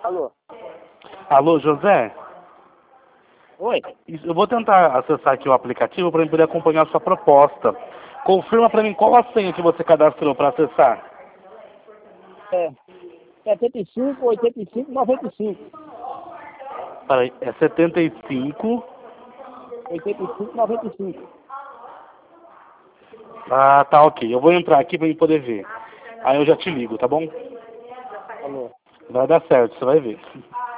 Alô? Alô, José? Oi? Eu vou tentar acessar aqui o aplicativo para poder acompanhar a sua proposta. Confirma para mim qual a senha que você cadastrou para acessar. É 75, 85, 95. Peraí, é 75. 85, 95. Ah, tá, ok. Eu vou entrar aqui para poder ver. Aí eu já te ligo, tá bom? Alô? Vai dar certo, você vai ver.